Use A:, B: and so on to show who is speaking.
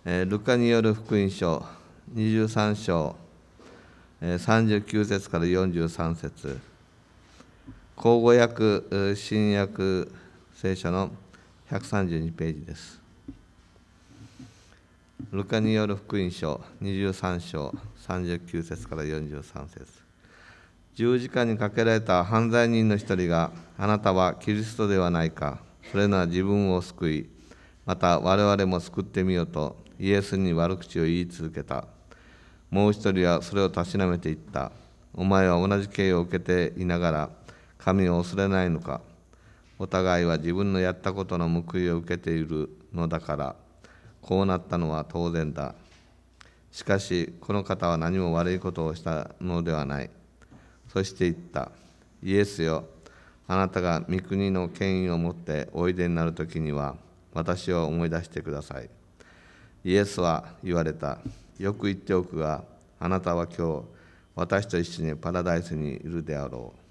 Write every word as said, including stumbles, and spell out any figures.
A: ルカによる福音書にじゅうさん章さんじゅうきゅう節からよんじゅうさん節、口語訳新約聖書のひゃくさんじゅうにページです。ルカによる福音書にじゅうさん章さんじゅうきゅう節からよんじゅうさん節、十字架にかけられた犯罪人の一人が、あなたはキリストではないか、それなら自分を救い、また我々も救ってみようとイエスに悪口を言い続けた。もう一人はそれをたしなめて言った。お前は同じ刑を受けていながら神を恐れないのか。お互いは自分のやったことの報いを受けているのだから、こうなったのは当然だ。しかしこの方は何も悪いことをしたのではない。そして言った。イエスよ、あなたが御国の権威を持っておいでになるときには、私を思い出してください。イエスは言われた。よく言っておくが、あなたは今日私と一緒にパラダイスにいるであろう。